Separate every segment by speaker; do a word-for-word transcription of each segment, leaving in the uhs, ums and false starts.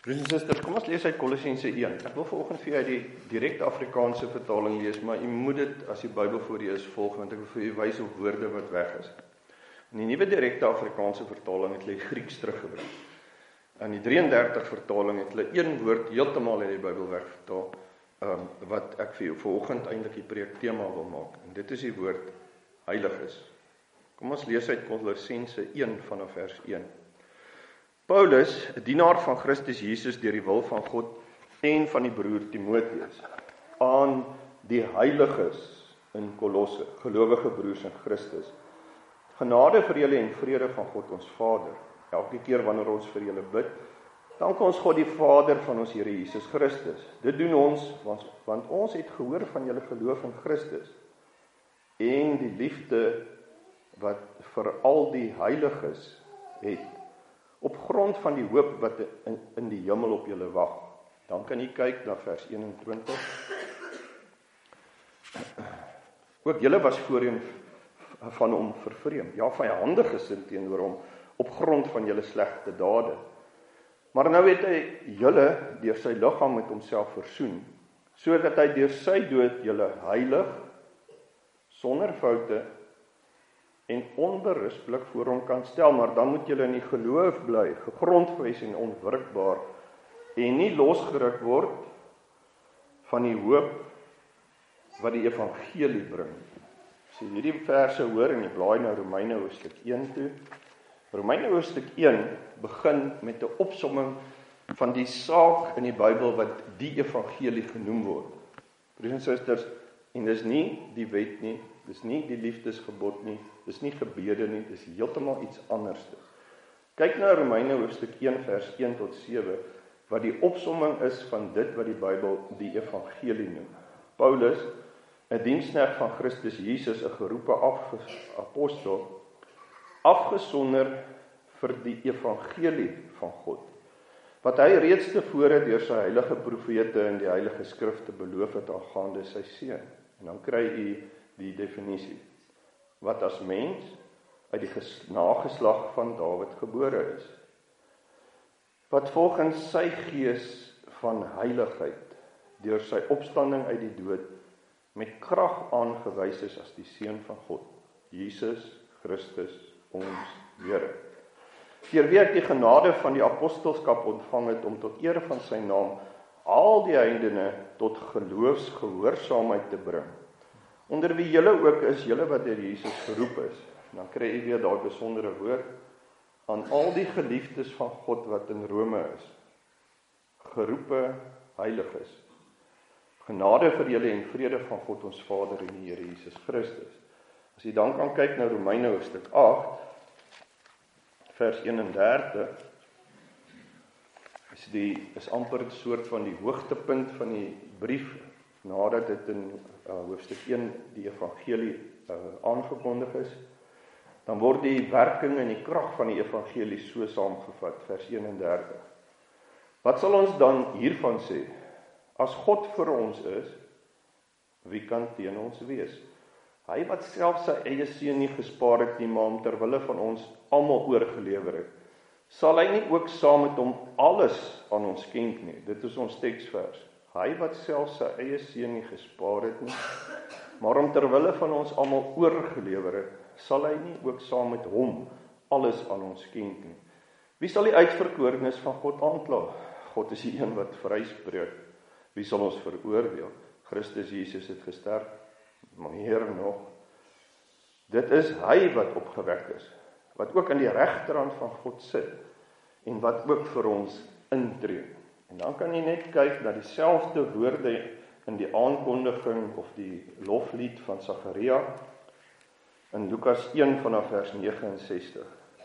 Speaker 1: Broers en susters, kom ons lees uit Kolossense een. Ek wil vanoggend vir jou uit die direkte Afrikaanse vertaling lees, maar jy moet dit as die Bybel voor jou is volg, want ek wil vir jou wys op woorde wat weg is. In die nuwe direkte Afrikaanse vertaling het hulle Grieks teruggebring. In die drieëndertig vertaling het hulle een woord heeltemal uit die Bybel wegvertaal, um, wat ek vir jou vanoggend eintlik die preek tema wil maak. En dit is die woord heilig is. Kom ons lees uit Kolossense een vanaf vers een. Paulus, 'n dienaar van Christus Jesus deur die wil van God en van die broer Timoteus, aan die heiliges in Kolosse, gelowige broers in Christus. Genade vir julle en vrede van God ons Vader. Elke keer wanneer ons vir julle bid, dank ons God die Vader van ons Here Jesus Christus. Dit doen ons, want, want ons het gehoor van julle geloof in Christus en die liefde wat vir al die heiliges het, op grond van die hoop wat in, in die hemel op julle wag. Dan kan jy kyk na vers eenentwintig. Ook julle was voorheen van hom vervreem, ja vyandig gesind teenoor hom, op grond van julle slegte dade. Maar nou het hy julle deur sy liggaam met homself versoen, sodat hy deur sy dood julle heilig, sonder foute en onberispelik voor hom kan stel, maar dan moet julle in die geloof bly, gegrondves en onwrikbaar, en nie losgeruk word van die hoop wat die evangelie bring. As jy hierdie verse hoor en jy blaai na Romeine hoofstuk een toe, Romeine hoofstuk een begin met 'n opsomming van die saak in die Bybel wat die evangelie genoem word. Broers en susters, en dis nie die wet nie, dis nie die liefdesgebod nie, dis nie gebede nie, dis heeltemal iets anders. Kyk na Romeine hoofstuk een vers een tot sewe, wat die opsomming is van dit wat die Bybel die evangelie noem. Paulus, 'n diensknegt van Christus Jesus, 'n geroepe apostel, afgesonder vir die evangelie van God, wat hy reeds tevore deur sy heilige profete in die heilige skrifte beloof het aangaande sy seun. En dan kry u die definisie, wat as mens uit die nageslag van Dawid gebore is, wat volgens sy gees van heiligheid deur sy opstanding uit die dood met krag aangewys is as die seun van God, Jesus Christus ons Here. Deur wie ek die genade van die apostelskap ontvang het om tot eer van sy naam al die heidene tot geloofsgehoorsaamheid te bring, onder wie julle ook is, julle wat deur Jesus geroep is. Dan kry jy weer daai besondere woord, aan al die geliefdes van God wat in Rome is, geroepe heiliges. Genade vir julle en vrede van God ons Vader en die Here Jesus Christus. As jy dan kan kyk na Romeine hoofstuk agt, vers eenendertig, is die is amper 'n soort van die hoogtepunt van die brief, nadat dit in uh, hoofstuk een die evangelie uh, aangekondig is. Dan word die werking en die krag van die evangelie so saamgevat, vers eenendertig. Wat sal ons dan hiervan sê? As God vir ons is, wie kan teen ons wees? Hy wat self sy eie seun nie gespaar het nie, maar hom ter wille van ons almal oorgelewer het, sal hy nie ook saam met hom alles aan ons skenk nie? Dit is ons teksvers. Hy wat self sy eie seun nie gespaar het nie, maar hom ter wille van ons almal oorgelewer het, sal hy nie ook saam met hom alles aan ons skenk nie. Wie sal die uitverkorenes van God aankla? God is die een wat vryspreek. Wie sal ons veroordeel? Christus Jesus het gesterf, maar meer nog, dit is hy wat opgewek is, wat ook aan die regterhand van God sit, en wat ook vir ons intree. En dan kan jy net kyk na dieselfde woorde in die aankondiging of die loflied van Sagaria, in Lukas een vanaf vers negenensestig.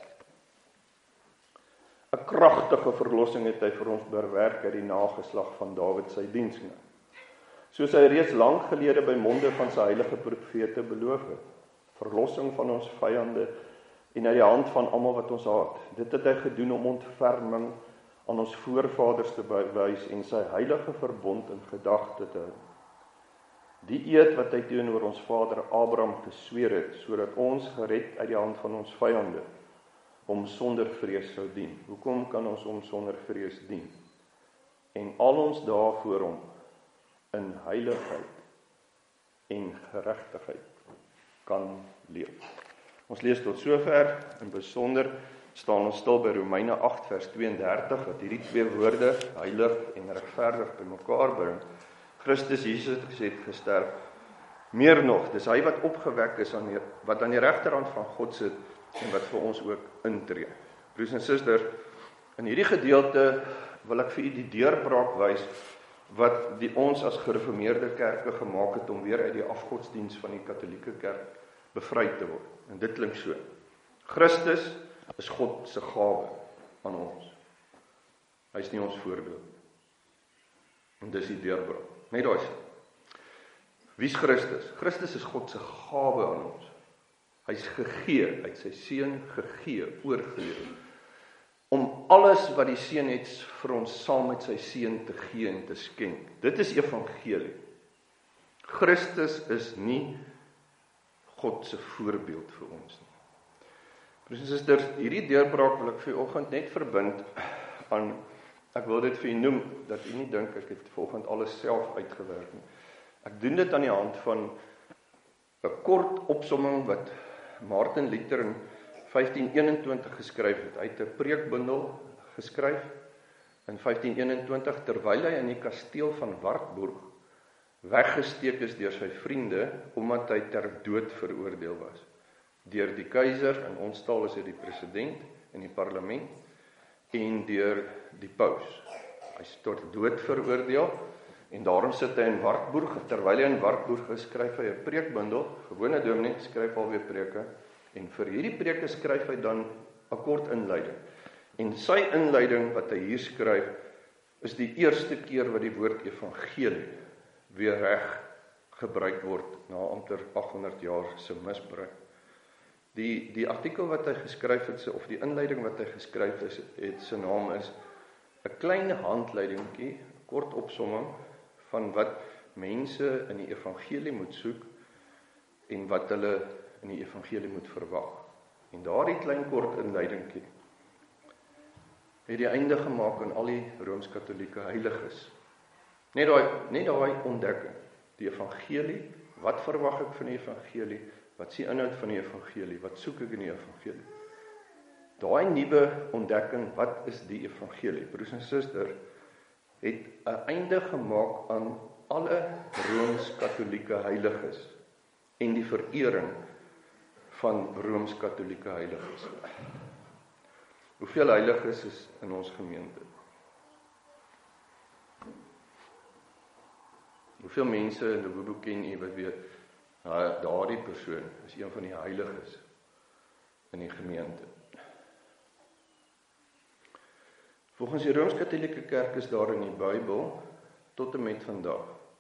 Speaker 1: 'n Kragtige verlossing het hy vir ons bewerk uit die nageslag van Dawid sy diensknegt, soos hy reeds lank gelede by monde van sy heilige profete beloof het. Verlossing van ons vyande en uit die hand van almal wat ons haat. Dit het hy gedoen om ontferming aan ons voorvaders te bewys en sy heilige verbond in gedagte te hou. Die eed wat hy teenoor ons vader Abraham gesweer het, sodat ons gered uit die hand van ons vyande, om sonder vrees sou dien. Hoekom kan ons hom sonder vrees dien? en al ons dae voor hom in heiligheid en geregtigheid kan leef. Ons lees tot sover, in besonder staan ons stil by Romeine agt vers twee en dertig, wat hierdie twee woorde, heilig en regverdig, by mekaar bring. Christus Jesus het gesterf, meer nog, dis hy wat opgewek is, aan die, wat aan die regterhand van God sit, en wat vir ons ook intree. Broers en susters, in hierdie gedeelte wil ek vir u die deurbraak wys, wat die ons as gereformeerde kerke gemaak het, om weer uit die afgodsdiens van die katholieke kerk bevry te word. En dit klink so: Christus is God se gawe aan ons. Hy is nie ons voorbeeld. En dis die deurbraak. Net daai sin. Wie is Christus? Christus is God se gawe aan ons. Hy's gegee, uit sy seun gegee, oorgelewer, om alles wat die seun het vir ons saam met sy seun te gee en te skenk. Dit is evangelie. Christus is nie God se voorbeeld vir ons nie. Broers en susters, hierdie deurbraak wil ek vir oggend net verbind aan, ek wil dit vir u noem, dat u nie dink ek het vanoggend alles self uitgewerk nie. Ek doen dit aan die hand van 'n kort opsomming wat Martin Luther in vyftien eenentwintig geskryf het. Hy het 'n preekbundel geskryf in vyftien eenentwintig, terwyl hy in die kasteel van Wartburg weggesteek is deur sy vriende, omdat hy ter dood veroordeel was. Deur die keiser, in ons taal is dit die president en die parlement, en deur die paus. Hy is tot dood veroordeel, en daarom sit hy in Wartburg. Terwyl hy in Wartburg is, skryf hy 'n preekbundel, gewone dominee skryf alweer preke, en vir hierdie preke skryf hy dan 'n kort inleiding. En sy inleiding wat hy hier skryf, is die eerste keer wat die woord evangelie weer reg gebruik word na amper aghonderd jaar se misbruik. Die die artikel wat hy geskryf het, of die inleiding wat hy geskryf het, het sy naam is 'n klein handleidingkie, kort opsomming van wat mense in die evangelie moet soek en wat hulle in die evangelie moet verwag. En daardie klein kort inleidingkie het die einde gemaak aan al die Rooms-Katolieke heiliges. Net daai net daai ontdekking, die evangelie, wat verwag ek van die evangelie, wat is die inhoud van die evangelie, wat soek ek in die evangelie? Daai nuwe ontdekking, wat is die evangelie? Broers en susters, het 'n einde gemaak aan alle Rooms-Katolieke heiliges en die verering van Rooms-Katolieke heiliges. Hoeveel heiliges is in ons gemeente? Hoeveel mense in Lebobo ken u wat weet, daardie persoon is een van die heiliges in die gemeente? Volgens die Rooms-Katolieke Kerk is daar in die Bybel tot en met vandag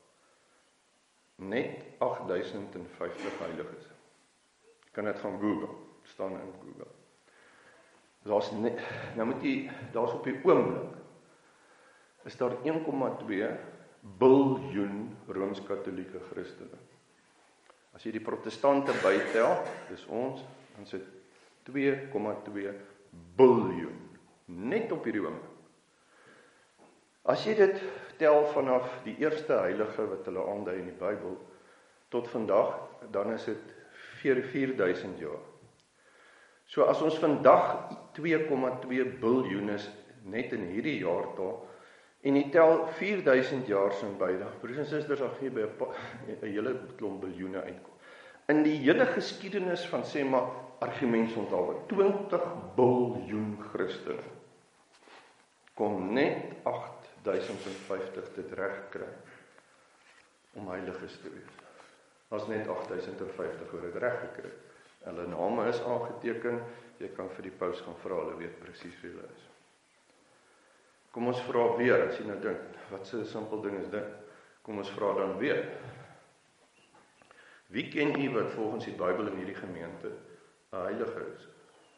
Speaker 1: net agt duisend vyftig heiliges. Jy kan dit gaan Google, staan in Google. Daar's net, nou moet jy, daar's op die oomblik, is daar een komma twee biljoen Rooms-Katolieke Christene. As jy die protestante bytel, dis ons, dan is dit twee komma twee biljoen. Net op hierdie oomblik. As jy dit tel vanaf die eerste heilige wat hulle aandui in die Bybel, tot vandag, dan is dit vier duisend jaar. So as ons vandag twee komma twee biljoen is, net in hierdie jaartal, en jy tel vier duisend jaar sin bydag, broers en susters, sal gee by 'n hele klomp biljoene uitkom. In die hele geskiedenis van, sê maar, argumentsonthaalwe, twintig biljoen Christene, kon net agt duisend vyftig dit reg kry om heiliges te wees. Daar's net agt duisend vyftig oor dit reg gekry. Hulle name is aangeteken, jy kan vir die paus gaan vra, hulle weet presies wie hulle is. Kom ons vra weer, as jy nou dink, wat so 'n simpel ding is dit? Kom ons vra dan weer. Wie ken u wat volgens die Bybel in hierdie gemeente 'n heilige is?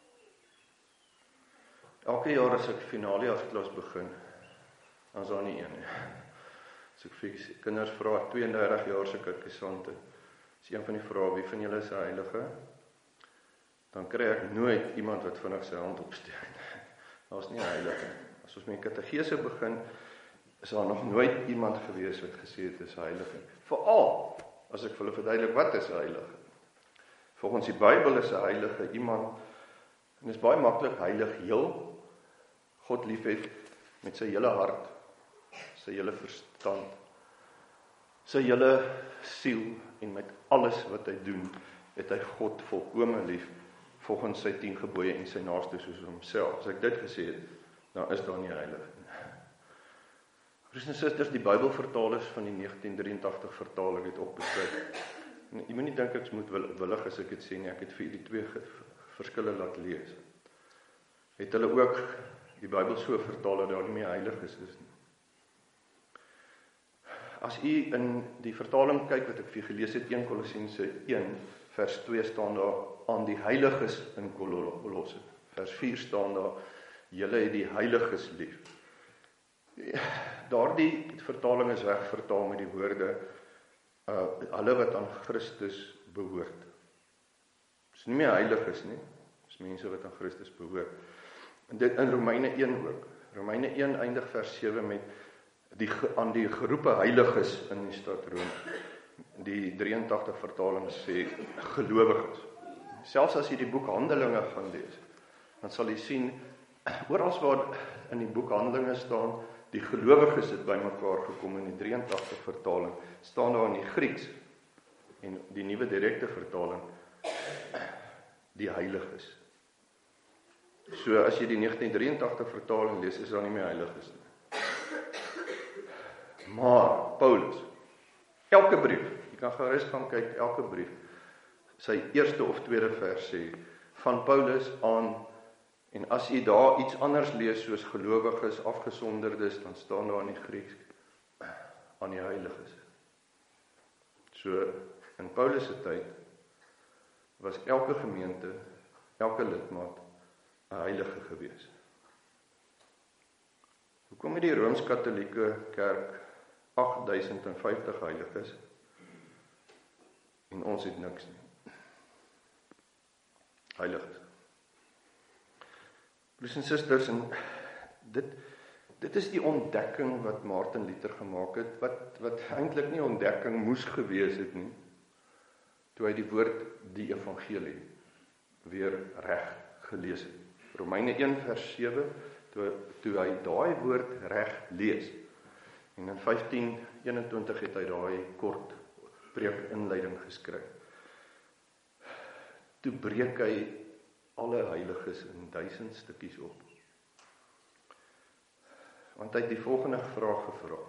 Speaker 1: Elke jaar as ek finalejaasklas begin, dan is daar nie een nie. As ek vir kinders vra, twee en dertig jaar se katekisante, as een van die vrae, wie van julle is 'n heilige? Dan kry ek nooit iemand wat vinnig sy hand opsteek. Daar's nie 'n heilige. As ons met katekese begin, is daar nog nooit iemand gewees wat gesê het is heilige. Veral as ek vir hulle verduidelik wat is 'n heilige. Volgens die Bybel is 'n heilige iemand, en dit is baie maklik, heilig heel, God liefhet met sy hele hart, sy hele verstand, sy hele siel, en met alles wat hy doen, het hy God volkome lief, volgens sy tien gebooie en sy naaste soos homself. As ek dit gesê het, dan is daar nie heilig. Broers en susters, die Bybelvertalers van die negentien drieëntagtig vertaling het opgeskryf. Jy moet nie dink ek moet willig as ek dit sê nie, ek het vir die twee verskille laat lees. Het hulle ook die Bybel so vertaal dat daar nie meer heiliges is nie. As u in die vertaling kyk wat ek vir gelees het, een Kolossense een vers twee staan daar, aan die heiliges in Kolosse. Vers vier staan daar, julle het die heiliges lief. Daardie vertaling is wegvertaal met die woorde, uh, hulle wat aan Christus behoort. Dis nie meer heiliges nie, dis mense wat aan Christus behoort. En dit in Romeine een ook. Romeine een eindig vers sewe met die, aan die geroepe heiliges in die stad Rome. Die drieëntagtig vertaling sê gelowiges. Selfs as jy die boek Handelinge gaan lees, dan sal jy sien, oral waar in die boek Handelinge staan, die gelowiges het bymekaar gekom. In die drieëntagtig vertaling staan daar in die Grieks, en die nuwe direkte vertaling, die heiliges. So as jy die negentien drieëntagtig vertaling lees, is daar nie meer heiliges nie. Maar Paulus, elke brief, jy kan gerus gaan kyk, elke brief, sy eerste of tweede vers sê, van Paulus aan, en as jy daar iets anders lees, soos gelowiges, afgesonderdes, dan staan daar in die Grieks, aan die heiliges. So, in Paulus se tyd, was elke gemeente, elke lidmaat, 'n heilige gewees. Hoekom het die Rooms-Katolieke Kerk agt duisend vyftig heiliges, en ons het niks nie? Heiliges. Broers en susters, en dit, dit is die ontdekking wat Martin Luther gemaak het, wat, wat eintlik nie ontdekking moes gewees het nie, toe hy die woord, die evangelie, weer reg gelees het. Romeine een vers sewe, toe, toe hy daai woord reg lees, en in vyftien eenentwintig het hy daai kort preek inleiding geskryf. Toe breek hy alle heiliges in duisend stukkies op. Want hy het die volgende vraag gevra.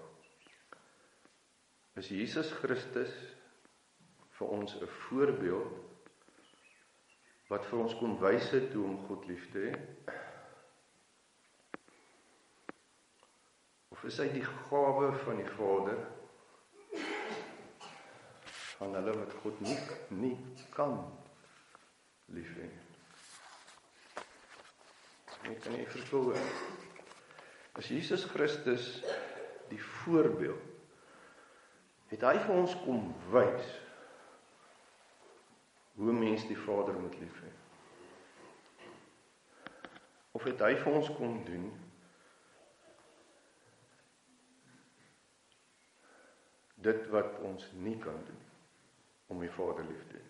Speaker 1: Is Jesus Christus vir ons 'n voorbeeld wat vir ons kom wys het hoe om God lief te hê? Of is hy die gawe van die Vader van hulle wat God nie, nie kan lief hê? Ek kan nie verskil. As Jesus Christus die voorbeeld, het hy vir ons kom wys hoe mens die Vader moet lief hê? Of het hy vir ons kom doen dit wat ons nie kan doen om die Vader lief te hê?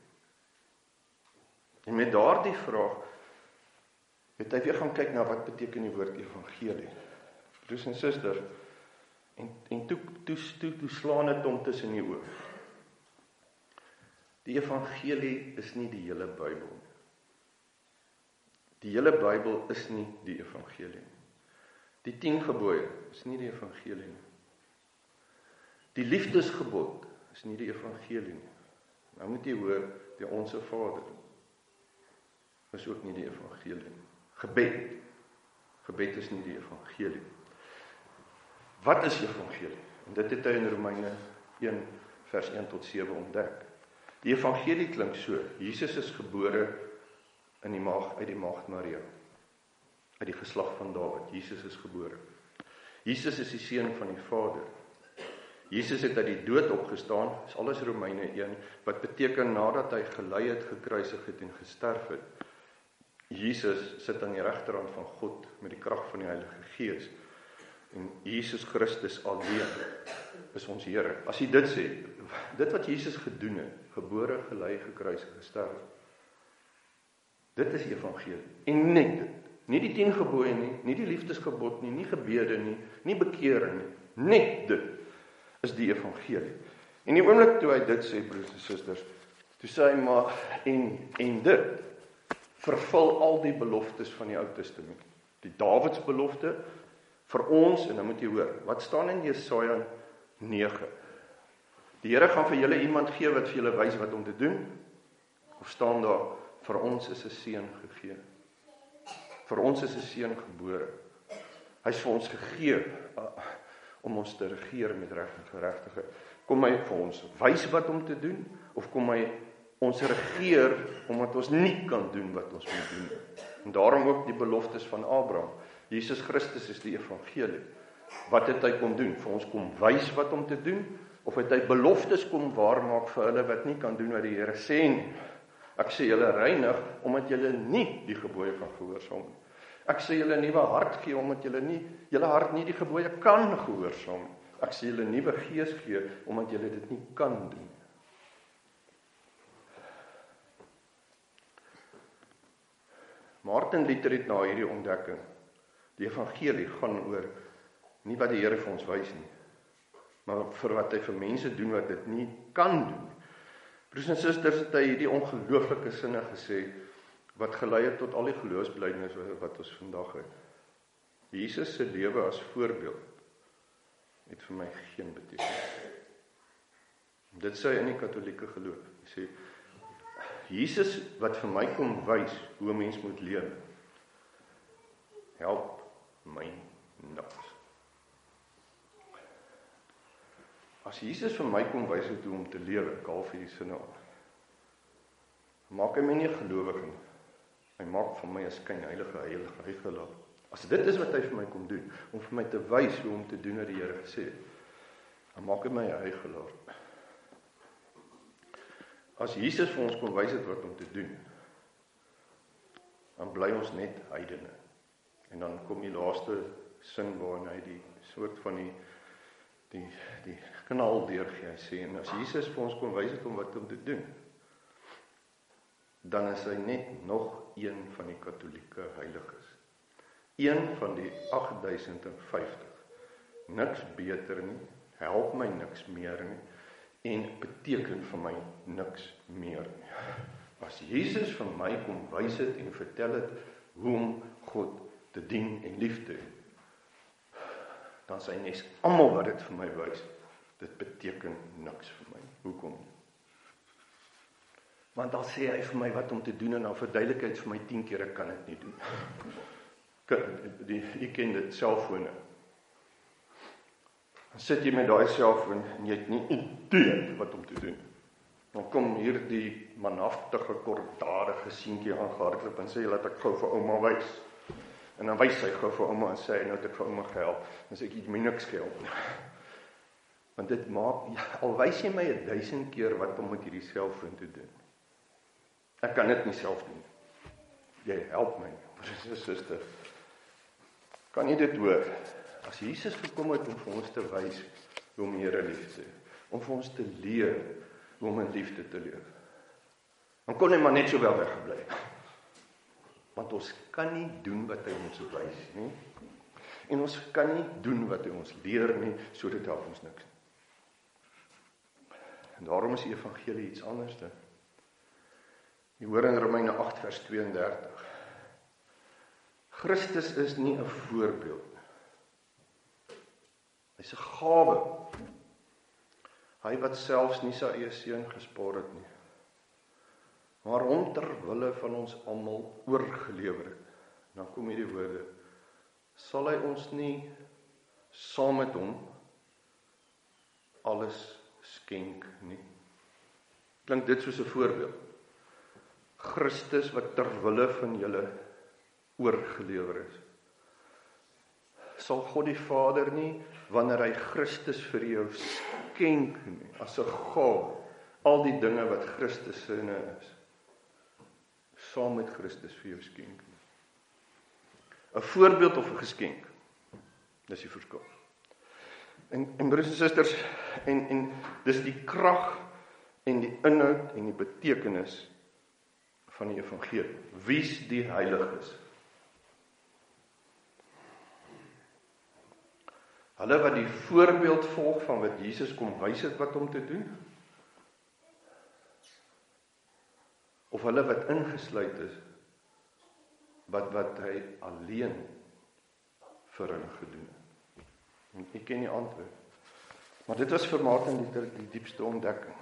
Speaker 1: En met daardie vraag het hy weer gaan kyk na wat beteken die woord evangelie. Broers en susters, en, en toe, toe, toe, toe slaan het om tussen die oor. Die evangelie is nie die hele Bybel. Die hele Bybel is nie die evangelie. Die tien gebooie is nie die evangelie nie. Die liefdesgebod is nie die evangelie nie. Nou moet jy hoor, die Onse Vader is ook nie die evangelie nie. Gebed. Gebed is nie die evangelie. Wat is evangelie? En dit het hy in Romeine een vers een tot sewe ontdek. Die evangelie klink so: Jesus is gebore in die maag, uit die maagd Maria, uit die geslag van Dawid. Jesus is gebore. Jesus is die seun van die Vader. Jesus het uit die dood opgestaan, is alles Romeine een, wat beteken nadat hy gelei het, gekruisig het en gesterf het. Jesus sit aan die regterhand van God met die krag van die Heilige Gees. En Jesus Christus alleen is ons Here. As jy dit sê, dit wat Jesus gedoen het, gebore, gelei, gekruisig, gesterf, dit is die evangelie. En net dit. Nie die tien gebooie nie, nie die liefdesgebod nie, nie gebede nie, nie bekering nie. Net dit is die evangelie. En die oomblik toe hy dit sê, broers en susters, toe sê hy maar, en, en dit vervul al die beloftes van die Ou Testament. Die Dawids belofte vir ons, en dan moet jy hoor, wat staan in Jesaja nege? Die Here gaan vir julle iemand gee wat vir julle wys wat om te doen, of staan daar, vir ons is 'n seun gegee. Vir ons is 'n seun gebore. Hy is vir ons gegee uh, om ons te regeer met reg en geregtigheid. Kom hy vir ons wys wat om te doen, of kom hy ons regeer omdat ons nie kan doen wat ons moet doen? En daarom ook die beloftes van Abraham. Jesus Christus is die evangelie. Wat het hy kom doen? Vir ons kom wys wat om te doen, of het hy beloftes kom waarmaak vir hulle wat nie kan doen wat die Here sê nie? Ek sê julle reinig, omdat julle nie die gebooie kan gehoorsaam nie. Ek sê julle 'n nuwe hart gee, omdat julle nie, julle hart nie die gebooie kan gehoorsaam nie. Ek sê julle 'n nuwe gees gee, omdat julle dit nie kan doen. Martin Luther het na hierdie ontdekking, die evangelie gaan oor, nie wat die Here vir ons wys nie, maar vir wat hy vir mense doen wat dit nie kan doen. Broers en susters, het hy hierdie ongelooflike sinne gesê, wat gelei het tot al die geloofsbelijdenisse wat ons vandag het. Jesus se lewe as voorbeeld het vir my geen betekenis. Dit sê in die katolieke geloof. Hy sê, Jesus wat vir my kom wys hoe 'n mens moet lewe, help my niks. As Jesus vir my kom wys hoe om te lewe, ek haal vir die sinne aan, maak hy my nie gelowig nie. Hy maak van my 'n skynheilige heilige heilige. As dit is wat hy vir my kom doen, om vir my te wys hoe om te doen wat die Here gesê het, dan maak hy my 'n heilige. As Jesus vir ons kom wys het wat om te doen, dan bly ons net heidene. En dan kom die laaste sin waarin hy die soort van die die die knal deurgee. Hy sê, en as Jesus vir ons kom wys het om wat om te doen, dan is hy net nog een van die katolieke heiliges. Een van die agt duisend vyftig. Niks beter nie, help my niks meer nie, en beteken vir my niks meer nie. As Jesus vir my kom wys het en vertel het hoe om God te dien en lief te hê, dan sê hy nes almal wat dit vir my wys, dit beteken niks vir my. Hoekom? Want dan sê hy vir my wat om te doen, en dan verduidelik hy vir my tien keer, ek kan dit nie doen. Jy ken dit, selfone. Dan sit jy met daai selfoon, en jy het nie idee wat om te doen. Dan kom hier die manhaftige, kordadige seentjie aangehardloop, en sê, laat ek gou vir ouma wys. En dan wys hy gou vir ouma, en sê, nou het ek vir ouma gehelp. Dan sê ek, jy het my niks gehelp. Want dit maak, ja, al wys jy my een duisend keer wat om met hierdie selfoon te doen. Ek kan dit nie self doen. Jy help my, broers en susters. Kan jy dit hoor? As Jesus gekom het om vir ons te wys hoe om Here lief te hê, om vir ons te leer hoe om in liefde te leef, dan kon hy maar net so wel weggebly. Want ons kan nie doen wat hy ons wys nie. En ons kan nie doen wat hy ons leer nie, so dit help ons niks. En daarom is die evangelie iets anders. Jy hoor in Romeine agt vers tweeëndertig. Christus is nie 'n voorbeeld. Hy's 'n gawe. Hy wat selfs nie sy eie seun gespaar het nie, maar hom ter wille van ons almal oorgelewer het. Dan kom hierdie woorde: sal hy ons nie saam met hom alles skenk nie? Klink dit soos 'n voorbeeld? Christus wat ter wille van julle oorgelewer is. Sal God die Vader nie, wanneer hy Christus vir jou skenk nie, as 'n gawe, al die dinge wat Christus sinne is, saam met Christus vir jou skenk nie? 'n Voorbeeld of 'n geskenk? Dis die verskil. En, en broers en susters, en, en dis die krag en die inhoud en die betekenis van die evangelie. Wie's die heiliges? Hulle wat die voorbeeld volg van wat Jesus kom wys het wat om te doen? Of hulle wat ingesluit is, wat wat hy alleen vir hulle gedoen het? En ek ken die antwoord. Maar dit was vir Martin Luther die diepste ontdekking.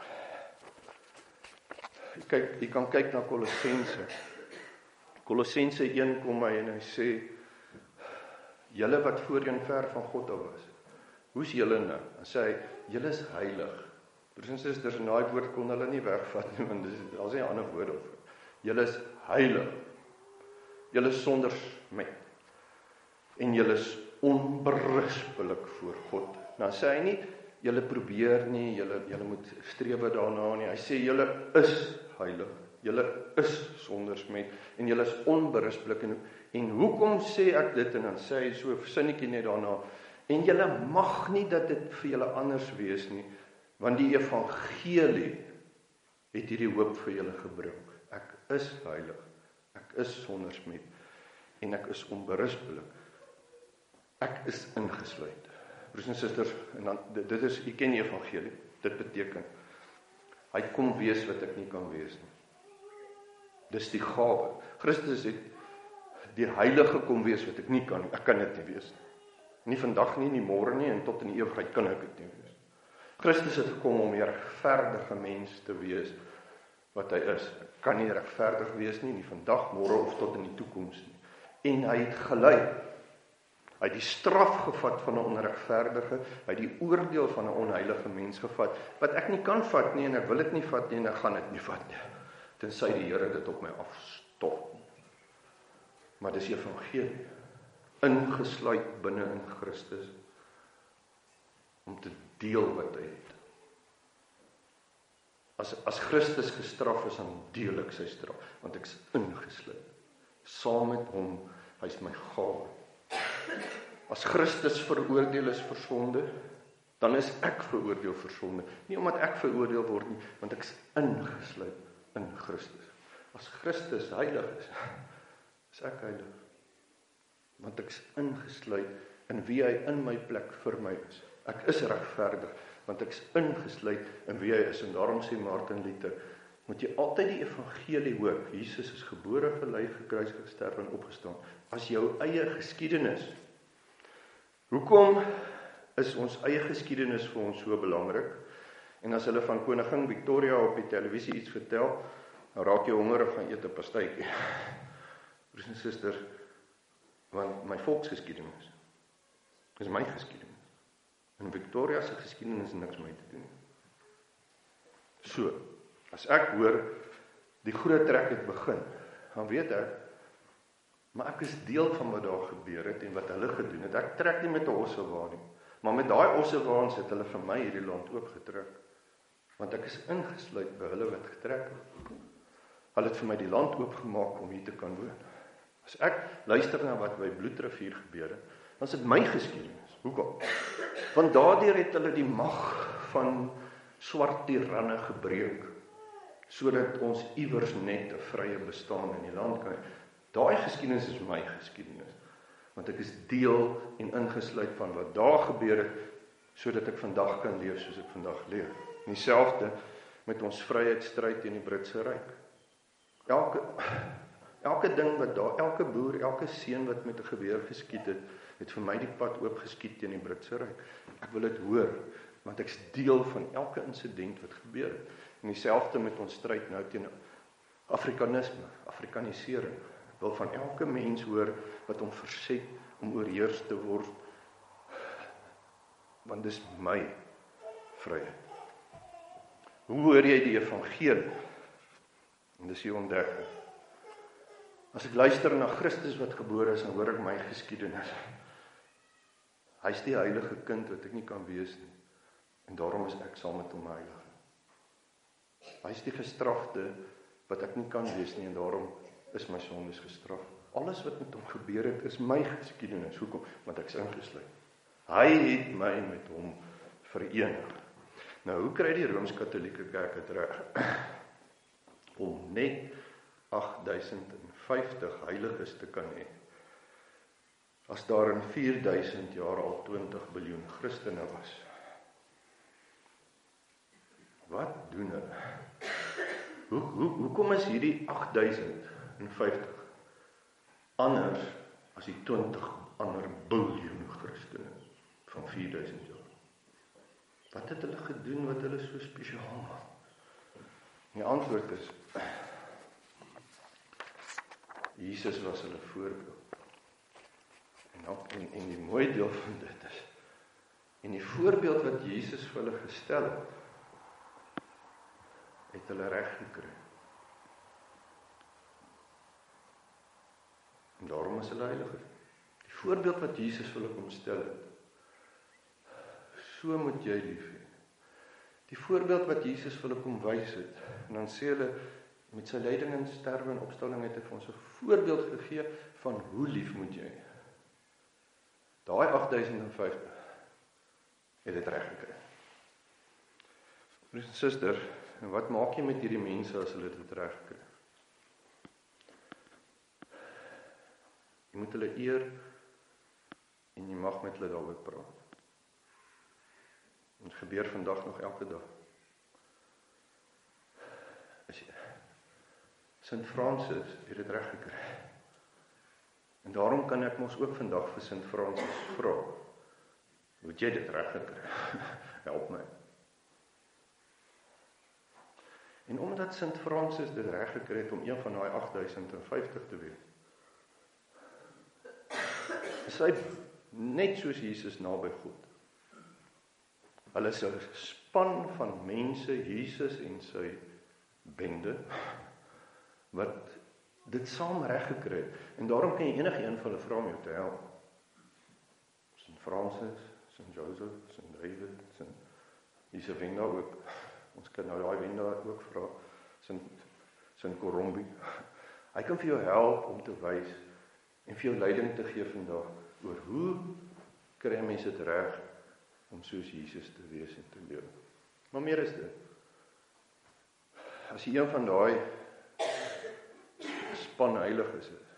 Speaker 1: Kyk, jy kan kyk na Kolossense. Kolossense een kom hy en hy sê, julle wat voorheen ver van God af was, hoe's julle nou? Dan sê hy, julle is heilig. Broers en susters, in daai woord kon hulle nie wegvat nie, want daar's nie 'n ander woord op. Julle is heilig. Julle is sonder smet. En julle is onberispelik voor God. Nou sê hy nie, julle probeer nie, julle julle moet strewe daarna nie. Hy sê julle is heilig. Julle is sonder smet en julle is onberispelik. En, en hoekom sê ek dit? En dan sê hy so 'n sinnetjie net daarna. En julle mag nie dat dit vir julle anders wees nie, want die evangelie het hierdie hoop vir julle gebring. Ek is heilig, ek is sonder smet en ek is onberispelik. Ek is ingesluit. Broers en susters, en dan dit is, jy ken die evangelie. Dit beteken hy kom wees wat ek nie kan wees nie. Dis die gawe. Christus het die heilige kom wees wat ek nie kan nie. Ek kan dit nie wees nie. Nie vandag nie, nie môre nie, en tot in die ewigheid kan ek dit nie wees. Christus het gekom om die regverdige mens te wees wat hy is. Ek kan nie regverdig wees nie, nie vandag, môre of tot in die toekoms nie. En hy het gelei. Hy het die straf gevat van 'n onregverdige, hy het die oordeel van 'n onheilige mens gevat, wat ek nie kan vat nie, en ek wil dit nie vat nie, en ek gaan dit nie vat nie. Tensy die Here dit op my afstort. Maar dis evangelie. Ingesluit binne in Christus om te deel wat hy het. As, as Christus gestraf is, dan deel ek sy straf, want ek is ingesluit. Saam met hom, hy is my gawe. As Christus veroordeel is vir sonde, dan is ek veroordeel vir sonde. Nie omdat ek veroordeel word nie, want ek is ingesluit in Christus. As Christus heilig is, is ek heilig. Want ek is ingesluit in wie hy in my plek vir my is. Ek is regverdig, want ek is ingesluit in wie hy is. En daarom sê Martin Luther, moet jy altyd die evangelie hoor. Jesus is gebore, gelei, gekruisig, gesterf en opgestaan. As jou eie geskiedenis. Hoekom is ons eie geskiedenis vir ons so belangrik? En as hulle van koningin Victoria op die televisie iets vertel, dan raak jy hongerig, gaan eet 'n pastytjie. Broers en susters, want my volksgeskiedenis is my geskiedenis. En Victoria se geskiedenis het niks met my te doen. So, as ek hoor die groot trek het begin, dan weet ek, maar ek is deel van wat daar gebeur het en wat hulle gedoen het. Ek trek nie met 'n ossewaan nie, maar met daai ossewaans het hulle vir my hierdie land ook getrek. Want ek is ingesluit by hulle wat getrek het. Hulle het vir my die land oopgemaak om hier te kan woon. As ek luister na wat by Bloedrivier gebeur het, dan is dit my geskiedenis. Hoekom? Want daardeur het hulle die mag van swart tiranne gebreek, sodat ons iewers net 'n vrye bestaan in die land kan. Daai geskiedenis is my geskiedenis, want ek is deel en ingesluit van wat daar gebeur het, sodat ek vandag kan leef soos ek vandag leef. En dieselfde met ons vryheidsstryd teen die Britse Ryk. Elke elke ding wat daar, elke boer, elke seun wat met 'n geweer geskiet het, het vir my die pad oopgeskiet teen die Britse Ryk. Ek wil dit hoor, want ek is deel van elke insident wat gebeur het. En dieselfde met ons stryd nou teen Afrikanisme, Afrikanisering. Ek wil van elke mens hoor wat hom verset om oorheers te word, want dis my vryheid. Hoe hoor jy die evangelie? En dis die ontdekking. As ek luister na Christus wat gebore is, dan hoor ek my geskiedenis. Hy is die heilige kind wat ek nie kan wees nie. En daarom is ek saam met hom heilig. Hy is die gestrafte wat ek nie kan wees nie, en daarom is my sondes gestraf. Alles wat met hom gebeur het, is my geskiedenis. Hoekom? Want ek is ingesluit. Hy het my met hom verenig. Nou, hoe kry die Rooms-Katolieke Kerk het reg? Om net agt duisend vyftig heiliges te kan hê, as daar in vier duisend jaar al twintig biljoen Christene was. Wat doen hulle? Hoe, hoe, hoekom is hierdie agt duisend vyftig anders as die twintig ander biljoen Christene van vier duisend jaar? Wat het hulle gedoen wat hulle so spesiaal maak? Die antwoord is, Jesus was hulle voorbeeld. En, en, en die mooie deel van dit is, en die voorbeeld wat Jesus vir hulle gestel het, het hulle reg gekry. En daarom is hulle heilige. Die voorbeeld wat Jesus vir hulle kom stel het, so moet jy lief hê. Die voorbeeld wat Jesus vir hulle kom wys het, en dan sê hulle, met sy lyding en sterwe en opstanding het hy vir ons 'n voorbeeld gegee van hoe lief moet jy. Daai agt duisend vyftig het dit reg gekry. Broers en susters, en wat maak jy met hierdie mense as hulle dit reg kry? Jy moet hulle eer en jy mag met hulle daaroor praat. Dit gebeur vandag nog elke dag. As jy, Sint Francis het dit reg gekry. En daarom kan ek mos ook vandag vir Sint Francis vra, hoe het jy dit reg gekry? Help my. En omdat Sint Francis dit reg gekry het om een van daai agt duisend vyftig te wees, is hy net soos Jesus naby God. Hulle is 'n span van mense, Jesus en sy bende, wat dit saam reg gekry het. En daarom kan jy enige een van hulle vra om jou te help. Sint Francis, Sint Joseph, Sint David, Sint Joseph Wenda ook. Ons kan nou daai Wenda ook vra, Sint Sint Korombi. Hy kan vir jou help om te wys en vir jou leiding te gee vandag oor hoe kry mense dit reg om soos Jesus te wees en te lewe. Maar meer is dit. As jy een van daai span heiliges is,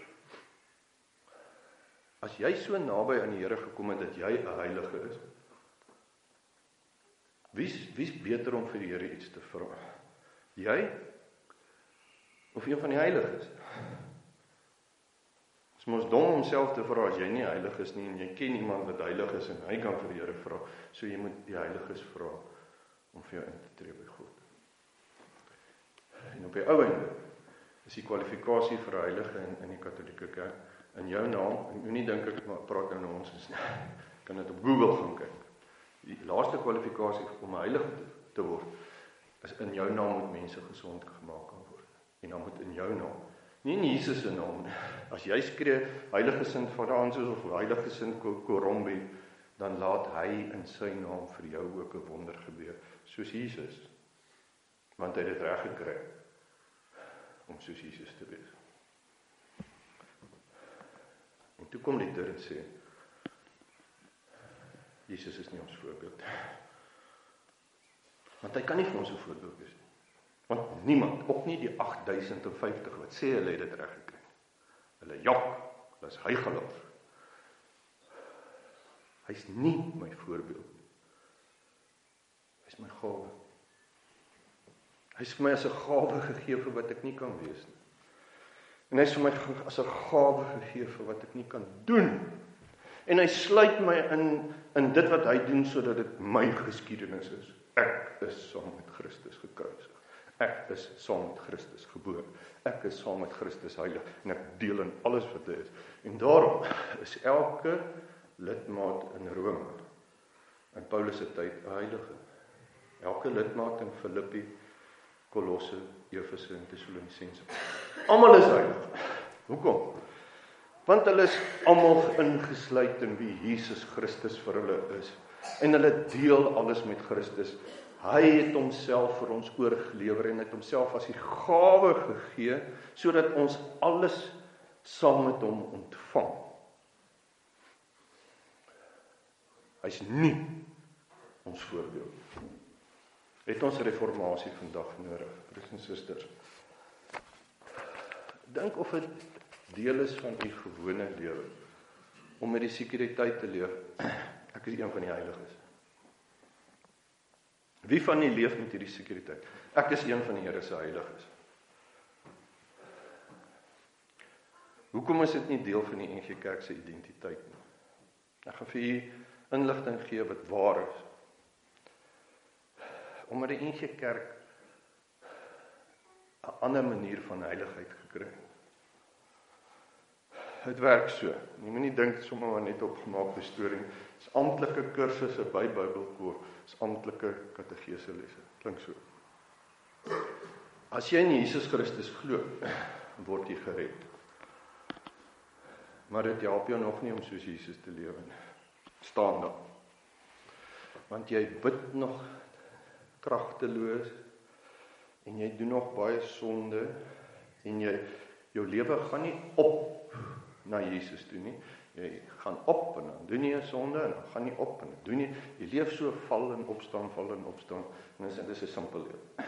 Speaker 1: as jy so naby aan die Here gekom het dat jy 'n heilige is, wie's wie's beter om vir die Here iets te vra? Jy of een van die heiliges? Dit is mos dom om self te vra as jy nie heilig is nie en jy ken iemand wat heilig is en hy kan vir die Here vra. So jy moet die heiliges vra om vir jou in te tree by God. En op die ou einde is die kwalifikasie vir 'n heilige in, in die Katolieke Kerk in jou naam, en nie dink ek maar praat nou na ons is nie. Kan dit op Google gaan kyk. Die laaste kwalifikasie om 'n heilige te, te word is in jou naam moet mense gesond gemaak kan word. En dan moet in jou naam, nie in Jesus se naam nie. As jy skree heilige Sint Francis of heilige Sint Korombi, dan laat hy in sy naam vir jou ook 'n wonder gebeur, soos Jesus. Want hy het dit reg gekry om soos Jesus te wees. En toe kom die deur en sê, Jesus is nie ons voorbeeld. Want hy kan nie vir ons 'n voorbeeld wees nie. Want niemand, ook nie die agt duisend vyftig wat sê hulle het dit reg gekry. Hulle jok, hulle is hygelaar. Hy's nie my voorbeeld. Hy's my gawe. Hy's vir my as 'n gawe gegee vir wat ek nie kan wees nie. En hy's vir my as 'n gawe gegee vir wat ek nie kan doen. En hy sluit my in in dit wat hy doen sodat dit my geskiedenis is. Ek is saam met Christus gekruisig. Ek is saam met Christus gebore. Ek is saam met Christus heilig en ek deel in alles wat hy is. En daarom is elke lidmaat in Rome in Paulus se tyd 'n heilige. Elke lidmaat in Filippi, Kolosse, Efese en Tessalonisense. Almal is heilig. Hoekom? Want hulle is almal ingesluit in wie Jesus Christus vir hulle is. En hulle deel alles met Christus. Hy het homself vir ons oorgelewer en het homself as die gawe gegee, sodat ons alles saam met hom ontvang. Hy's nie ons voorbeeld. Het ons reformatie vandag nodig, broers en susters? Dink of dit deel is van u gewone lewe, om met die sekuriteit te leef, ek is een van die heiliges. Wie van u leef met hierdie sekuriteit? Ek is een van die Here se heiliges. Hoekom is dit nie deel van die N G Kerk se identiteit nie? Ek gaan vir u inligting gee wat waar is. Omdat die N G Kerk 'n ander manier van heiligheid gekry het. Het werk so. Jy moet nie dink sommer maar net opgemaakte storie. Dis amptelike kursusse by Bybelkoor, dis amptelike kategese lesse. Klink so. As jy in Jesus Christus glo, word jy gered. Maar dit help jou nog nie om soos Jesus te lewe nie. Staan daar. Want jy bid nog kragteloos en jy doen nog baie sonde en jy jou lewe gaan nie op na Jesus toe nie. Jy gaan op en dan doen jy 'n sonde en dan gaan jy op en dan doen jy jy leef so val en opstaan, val en opstaan en dis dis 'n simpel lewe.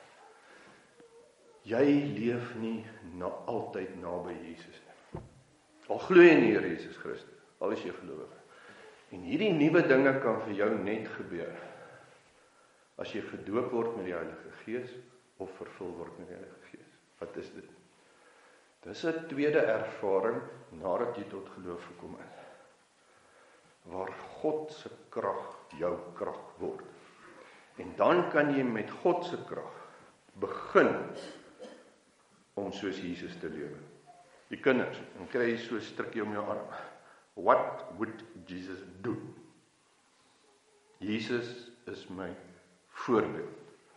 Speaker 1: Jy leef nie na altyd naby Jesus nie. Al glo jy in die Here Jesus Christus, al is jy gelowig. En hierdie nuwe dinge kan vir jou net gebeur as jy gedoop word met die Heilige Gees of vervul word met die Heilige Gees. Wat is dit? Dis 'n tweede ervaring nadat jy tot geloof gekom het. Waar God se krag jou krag word. En dan kan jy met God se krag begin om soos Jesus te lewe. Die kinders, dan kry jy so 'n strikkie om jou arm. What would Jesus do? Jesus is my voorbeeld.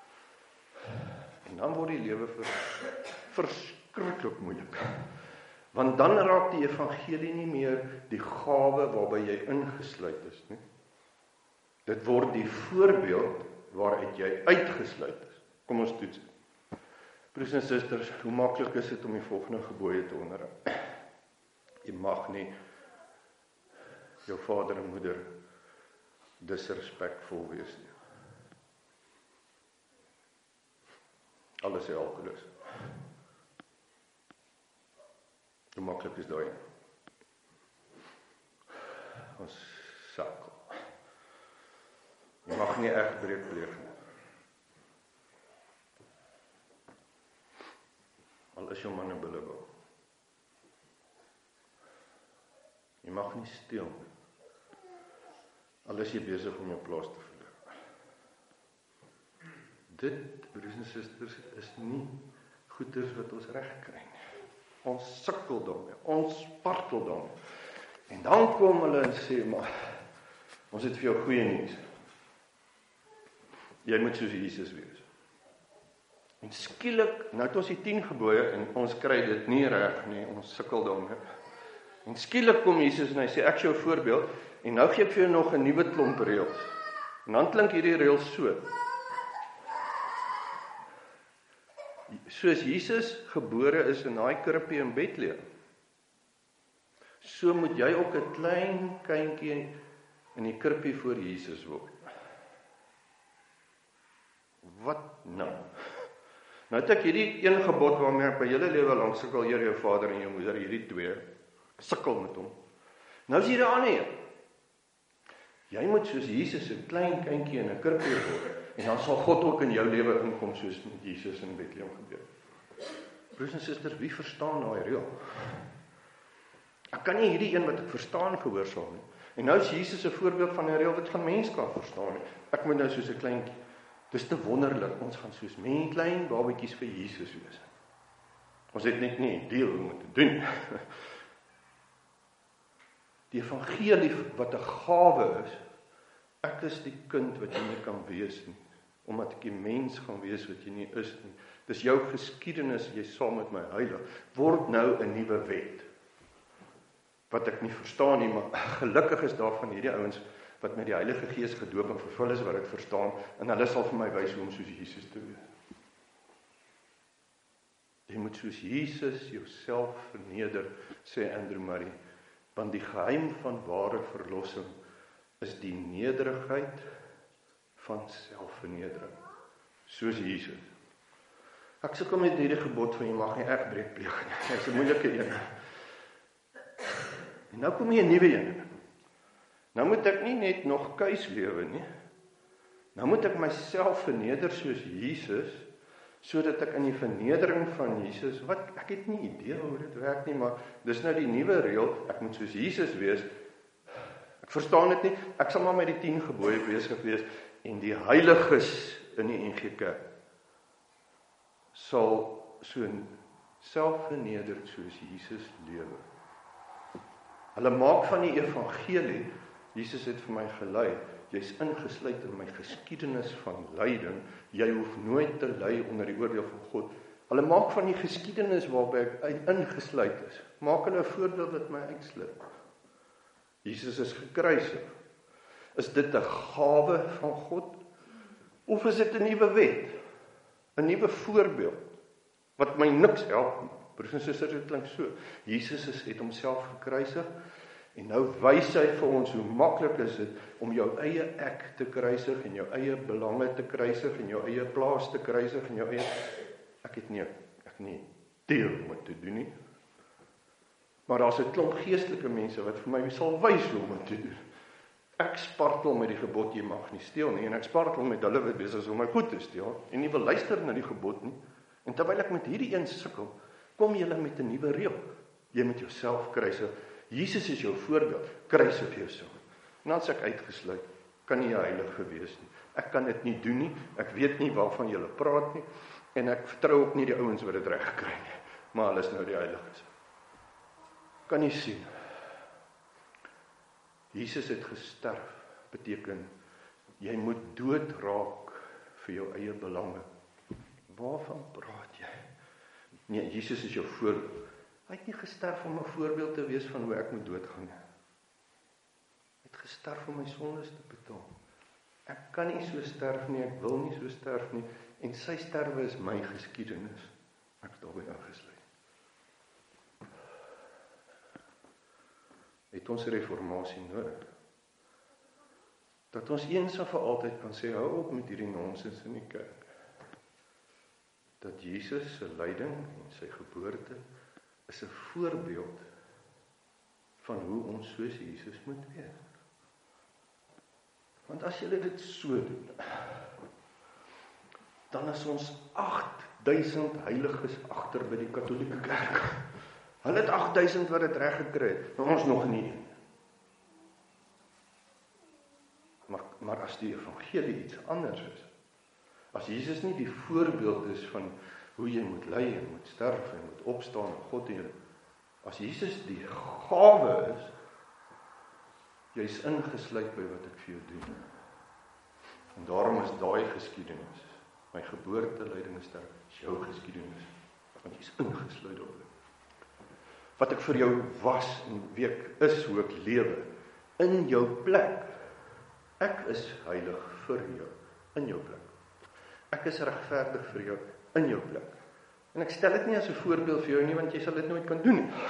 Speaker 1: En dan word die lewe vir, verskriklik moeilik. Want dan raak die evangelie nie meer die gawe waarby jy ingesluit is nie. Dit word die voorbeeld waaruit jy uitgesluit is. Kom ons toets. Broers en susters, hoe maklik is dit om die volgende gebooie te onderhou? Jy mag nie jou vader en moeder disrespekvol wees nie. Alles is alkoholus. Hoe maklik is daai? Ons sukkel. Jy mag nie egbreek pleeg nie. Al is jou man 'n billebou. Jy mag nie steel nie. Al is jy besig om jou plaas te verloor. Dit, broers en susters, is nie goeders wat ons reg kry nie. Ons sukkel daarmee, ons spartel daarmee. En dan kom hulle en sê, maar ons het vir jou goeie nuus. Jy moet soos Jesus wees. En skielik, nou het ons die tien gebooie en ons kry dit nie reg nie, ons sukkel daarmee. En skielik kom Jesus en hy sê, ek is jou voorbeeld, en nou gee ek vir jou nog 'n nuwe klomp reëls. En dan klink hierdie reëls so. Soos Jesus gebore is in daai krippie in Bethlehem, so moet jy ook 'n klein kindjie in die krippie voor Jesus word. Wat nou? Nou het ek hierdie een gebod waarmee ek by julle lewe lank sukkel, eer jou vader en jou moeder, hierdie twee, sukkel met hom. Nou is hier 'n ander een. Jy moet soos Jesus 'n klein kindjie in 'n krippie word, en dan sal God ook in jou lewe inkom soos met Jesus in Bethlehem gebeur. Broers en susters, wie verstaan daai reël? Ek kan nie hierdie een wat ek verstaan gehoorsaam nie. En nou is Jesus 'n voorbeeld van 'n reël wat geen mens kan verstaan nie. Ek moet nou soos 'n kleintjie. Dis te wonderlik, ons gaan soos mens klein babetjies vir Jesus wees. Ons het net nie 'n idee hoe om te doen. Die evangelie wat 'n gawe is, ek is die kind wat jy nie kan wees nie, omdat ek die mens gaan wees wat jy nie is nie. Dis jou geskiedenis, jy saam met my heilig, word nou 'n nuwe wet, wat ek nie verstaan nie, maar gelukkig is daar van hierdie ouens, wat met die Heilige Gees gedoop en vervul is, wat ek verstaan, en hulle sal vir my wys hoe om soos Jesus te wees. Jy moet soos Jesus jouself verneder, sê Andrew Murray, want die geheim van ware verlossing is die nederigheid van selfvernedering, soos Jesus. Ek sukkel met hierdie gebod van jy mag nie egbreek pleeg nie. Dit is 'n moeilike een. En nou kom hier 'n nuwe een. Nou moet ek nie net nog kuis lewe nie. Nou moet ek myself verneder soos Jesus, sodat ek in die vernedering van Jesus, wat ek het nie idee hoe dit werk nie, maar dis nou die nuwe reël, ek moet soos Jesus wees. Ek verstaan dit nie. Ek sal maar met die tien gebooie besig wees en die heiliges in die N G Kerk sal so selfvernederd soos Jesus lewe. Hulle maak van die evangelie, Jesus het vir my gelei, jy's ingesluit in my geskiedenis van lyding, jy hoef nooit te ly onder die oordeel van God. Hulle maak van die geskiedenis waarby ek ingesluit is, maak hulle 'n voorbeeld wat my uitsluit. Jesus is gekruisig. Is dit 'n gawe van God? Of is dit 'n nuwe wet? 'n nuwe voorbeeld, wat my niks help. Broers en susters, dit klink so. Jesus is, het homself gekruisig, en nou wys hy vir ons hoe maklik is dit om jou eie ek te kruisig, en jou eie belange te kruisig, en jou eie plaas te kruisig, en jou eie... Ek het nie, ek nie deel om dit te doen nie. Maar daar's 'n klomp geestelike mense wat vir my sal wys hoe om dit te doen. Ek spartel met die gebod, jy mag nie steel nie, en ek spartel met hulle wat besig is om my goed te steel, en nie wil luister na die gebod nie. En terwyl ek met hierdie een sukkel, kom julle met 'n nuwe reël. Jy moet jouself kruisig. Jesus is jou voorbeeld, kruisig jouself. En dan is ek uitgesluit, kan nie 'n heilige wees nie. Ek kan dit nie doen nie, ek weet nie waarvan julle praat nie, en ek vertrou ook nie die ouens wat dit reg gekry nie, maar hulle is nou die heiliges. Kan jy sien? Jesus het gesterf, beteken, jy moet dood raak vir jou eie belange. Waarvan praat jy? Nee, Jesus is jou voorbeeld. Hy het nie gesterf om 'n voorbeeld te wees van hoe ek moet doodgaan nie. Hy het gesterf om my sondes te betaal. Ek kan nie so sterf nie, ek wil nie so sterf nie, en sy sterwe is my geskiedenis. Ek is daarby ingesluit. Het ons reformatie nodig? Dat ons eens en vir altyd kan sê, hou op met hierdie nonsens in die kerk. Dat Jesus se lyding en sy geboorte is 'n voorbeeld van hoe ons soos Jesus moet wees. Want as julle dit so doen, dan is ons agt duisend heiliges agter by die Katolieke Kerk. Hulle het agt duisend wat dit reg gekry het, maar ons nog nie. Maar, maar as die evangelie iets anders is, as Jesus nie die voorbeeld is van hoe jy moet ly en moet sterf en moet opstaan en God hier, as Jesus die gawe is, jy is ingesluit by wat ek vir jou doen. En daarom is daai geskiedenis, my geboorte, lyding en sterf, is jou geskiedenis, want jy is ingesluit daarin. Wat ek vir jou was en wie ek is, hoe ek lewe, in jou plek. Ek is heilig vir jou, in jou plek. Ek is regverdig vir jou, in jou plek. En ek stel dit nie as 'n voorbeeld vir jou nie, want jy sal dit nooit kan doen nie.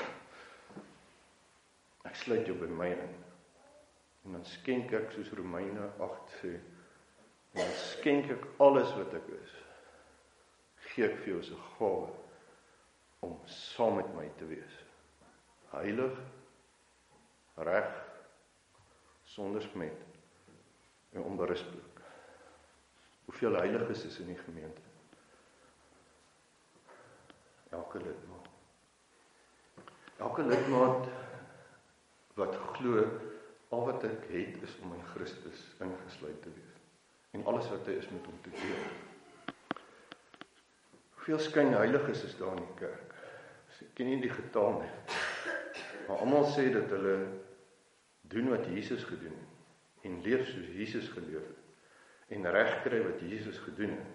Speaker 1: Ek sluit jou by my in. En dan skenk ek, soos Romeine agt sê, en dan skenk ek alles wat ek is. Gee ek vir jou as 'n gawe, om saam met my te wees. Heilig, reg, sonder smet, en onberispelik. Hoeveel heiliges is in die gemeente? Elke lidmaat. Elke lidmaat wat glo, al wat ek het is om in Christus ingesluit te wees. En alles wat hy is met hom te deel. Hoeveel skynheiliges is daar in die kerk? Ek ken nie die getal nie. Maar almal sê dat hulle doen wat Jesus gedoen het. En leef soos Jesus geleef het. En reg kry wat Jesus gedoen het.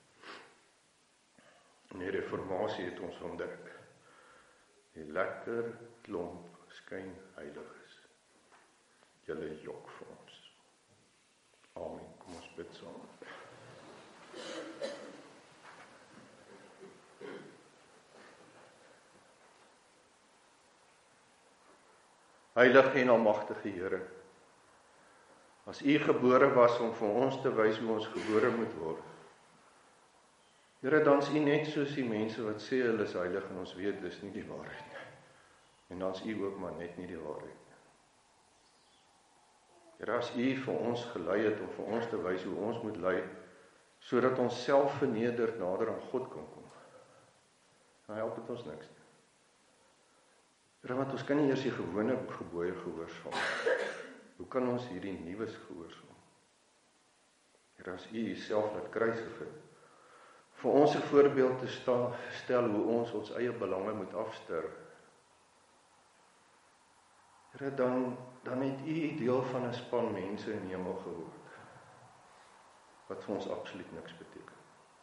Speaker 1: En die reformatie het ons ontdek. Die lekker klomp skynheiliges. Julle jok vir ons. Amen. Kom ons bid saam. Heilige en almagtige Here, As U gebore was om vir ons te wys hoe ons gebore moet word. Here, dan is U net soos die mense wat sê hulle is heilig en ons weet dis nie die waarheid nie. En dan is U ook maar net nie die waarheid nie. Here, as U vir ons gelei het om vir ons te wys hoe ons moet lei, sodat ons self vernederd nader aan God kan kom, dan help dit ons niks nie. Here, want ons kan nie eers die gewone gebooie gehoorsaam. Hoe kan ons hierdie nuus gehoorsaam? Here, as U Uself laat kruisig het, vir ons 'n voorbeeld te sta, stel hoe ons ons eie belange moet afsterf. Here, dan, dan het U deel van 'n span mense in die hemel geword, wat vir ons absoluut niks beteken.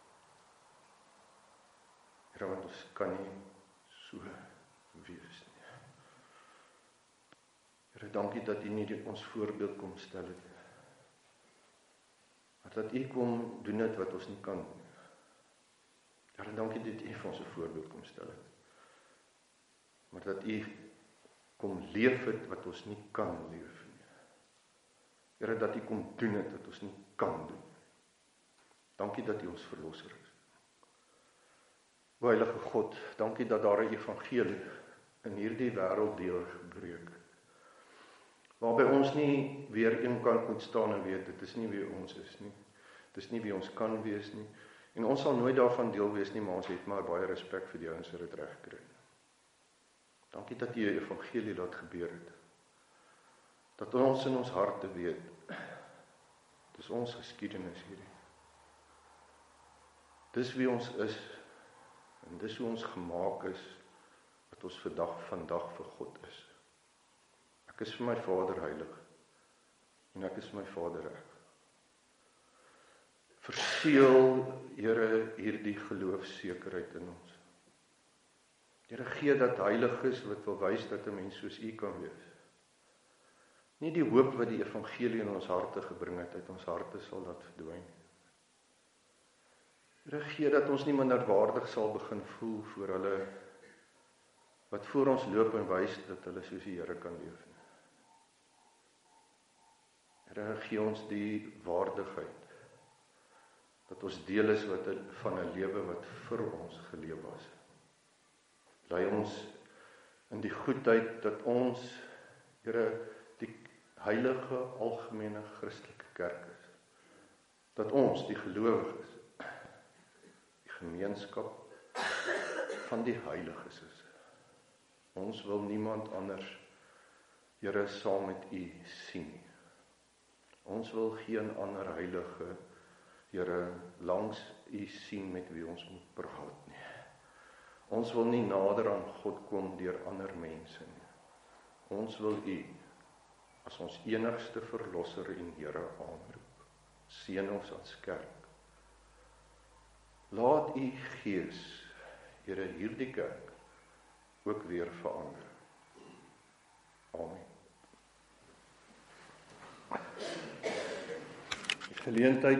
Speaker 1: Here, want ons kan nie so wees nie. Here, dankie dat U nie ons voorbeeld kom stel het, maar dat U kom doen het wat ons nie kan doen. Here, dankie dat U vir ons 'n voorbeeld kom stel het, maar dat U kom leef het wat ons nie kan leef nie. Here, dat U kom doen het wat ons nie kan doen. Dankie dat U ons verlosser is. O Heilige God, dankie dat daar 'n evangelie in hierdie wêreld deurgebreek het, waarby ons nie weer een kant moet staan en weet, dit is nie wie ons is nie, dit is nie wie ons kan wees nie, en ons sal nooit daarvan deel wees nie, maar ons het maar baie respek vir die ouens wat dit reg kry. Dankie dat U 'n evangelie laat gebeur het, dat ons in ons harte weet, dis ons geskiedenis hierdie. Dis wie ons is, en dis hoe ons gemaak is, wat ons vandag, vandag vir God is. Ek is vir my Vader heilig, en ek is vir my Vader reg. Verseël, Here, hierdie geloofsekerheid in ons. Here, gee dat heilig is wat wil wys dat 'n mens soos U kan wees. Nie die hoop wat die evangelie in ons harte gebring het, uit ons harte sal laat verdwyn. Here, gee dat ons nie minderwaardig sal begin voel voor hulle wat voor ons loop en wys dat hulle soos die Here kan leef. Here, gee ons die waardigheid dat ons deel is wat van 'n lewe wat vir ons geleef was. Lei ons in die goedheid dat ons, Here, die heilige algemene Christelike kerk is. Dat ons, die gelowiges, die gemeenskap van die heiliges is. Ons wil niemand anders, Here, saam met U sien nie. Ons wil geen ander heilige, Here, langs U sien met wie ons moet praat nie. Ons wil nie nader aan God kom deur ander mense nie. Ons wil U as ons enigste verlosser en Here aanroep. Seën ons as kerk. Laat U Gees, Here, hierdie kerk ook weer verander. Amen. Die geleentheid